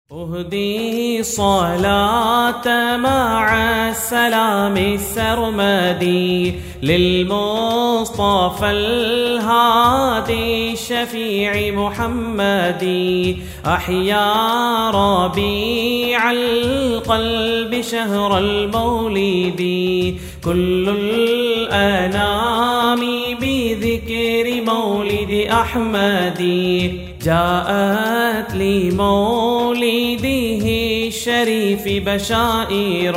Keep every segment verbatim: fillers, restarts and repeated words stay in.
أهدي صلاة مع السلام السرمدي للمصطفى الهادي الشفيع محمدي. أحيا ربيع القلب شهر المولد، كل الأنام بذكر مولد أحمد. جاءت لمولده الشريف بشائر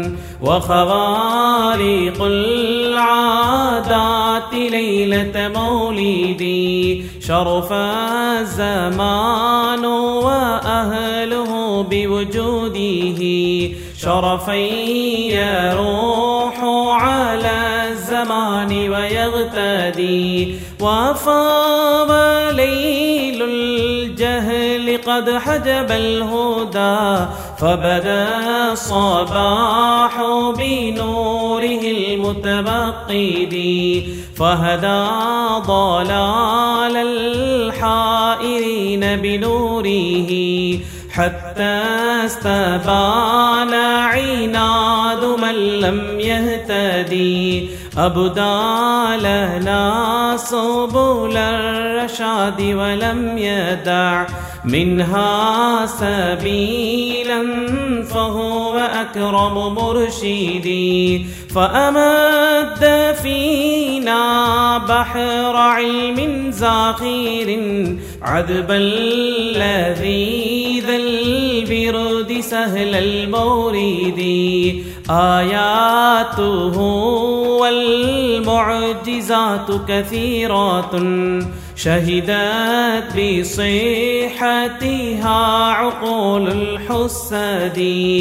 وخوارق العادات ليلة مولدي. شرف الزمان وأهله بوجوده، شرفا يروح على الزمان ويغتدي. وفاض ليل الجهل قد حجب الهدى، فبدا الصباح بنوره المتبقد. فهدى ضلال الحائرين بنوره، حتى استبان عناد من لم يهتدي. أبدى لنا سبل الرشاد ولم يدع منها سبيلا، فهو أكرم مرشدي. فأمد فينا بحر علم زاخر، عذبا لذيذ البرد سهل المورد. آياته والمعجزات كثيرات، شهدت بصحتها عقول الحساد.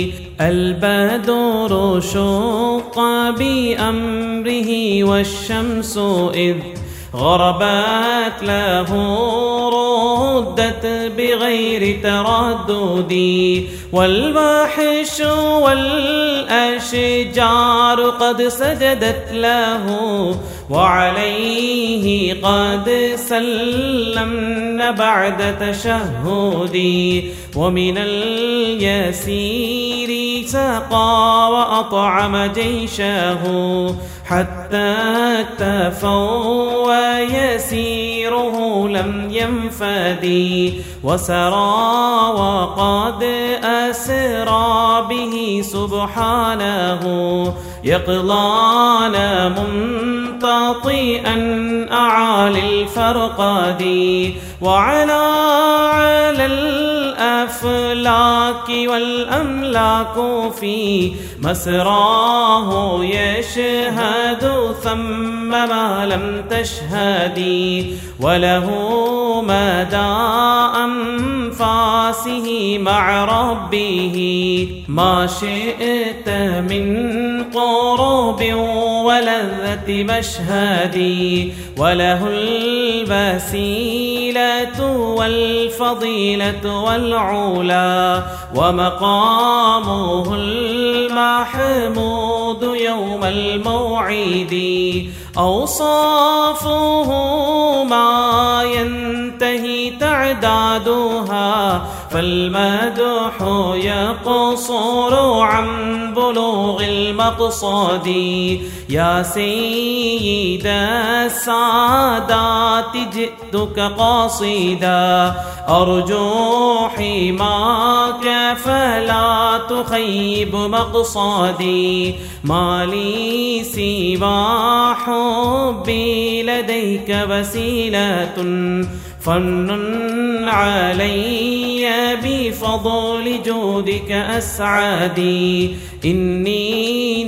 البدر شق بأمره والشمس إذ غربت له ردت بغير تردد. والوحش والأشجار قد سجدت له، وعليه قد سلمن بعد تشهدي. ومن اليسير سقى وأطعم جيشه، حتى اكتفوا ويسيره لم ينفدي. وسرى وقد أسرى به سبحانه، يقظان منتطئا أعالي الفرقد. وعلى على الأفلاك والأملاك في مسراه يشهد ثم ما لم تشهدي. وله مدى أنفاسه مع ربه، ما شئت من قرب ولذة مشهدي. وله الوسيلة والفضيلة والعلا، ومقامه المحمود يوم الموعد. أوصافه ما ينتهي تعدادها، فالمدح يقصر عن بلوغ المقصد. يا سيد السادات جئتك قاصدا، أرجو حماك فلا تخيب مقصدي. ما لي سوى حبي لديك وسيلة، فمن علي بفضل جودك أسعدي. إني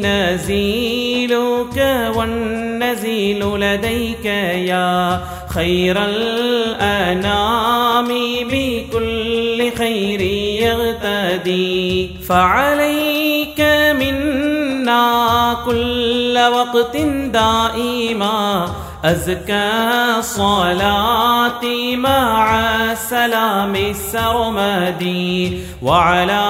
نزيلك والنزيل لديك يا خير الأنام، بكل خير يغتدي. فعليك منا كل وقت دائما أزكى الصلاة مع السلام السرمدي. وعلى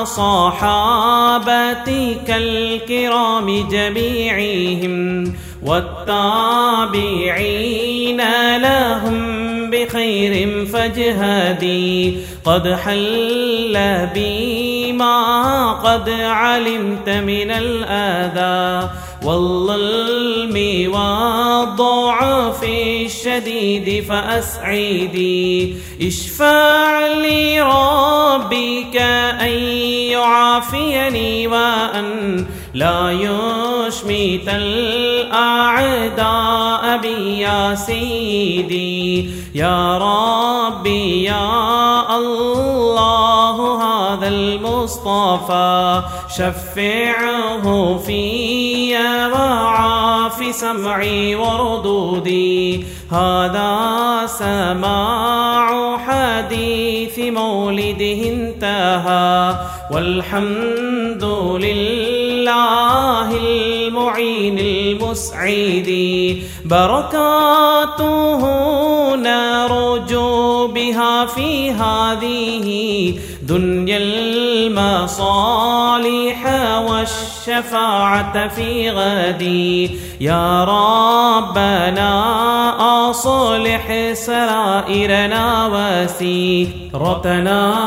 صحابتك الكرام جميعهم، والتابعين لهم بخير فاجهدي قد حل بي ما قد علمت من الآذى والظلم والضعف الشديد فأسعدي اشفع لي ربي كأن يعافيني وأن لا يشمت الأعداء بي يا سيدي يا ربي يا الله هذا المصطفى شفعه في وعاف سمعي وردودي هذا سماع حديث مولده انتهى والحمد لله المعين المسعد بركاته نرجو بها في هذه دنيا المصالح والشفاعة في غدي يا ربنا أصلح سرائرنا وسيرتنا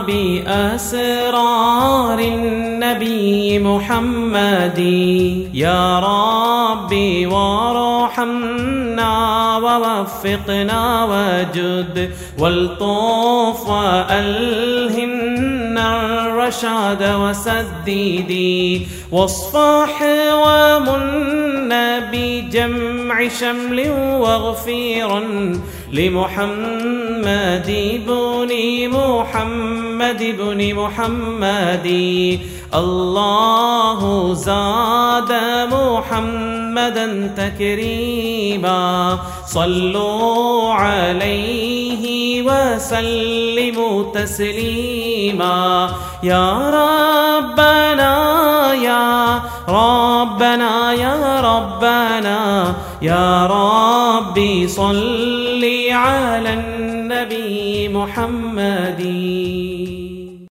بأسرار النبي محمد يا ربي وارحمنا ووفقنا وجد والطوف وألهمنا الرشاد وسديدي واصفح ومن بجمع شمل واغفرا لمحمد بن محمد بن محمد الله زاد محمدا تكريما صلوا عليه وسلموا تسليما يا ربنا يا ربنا يا ربنا يا ربي صل على النبي محمد.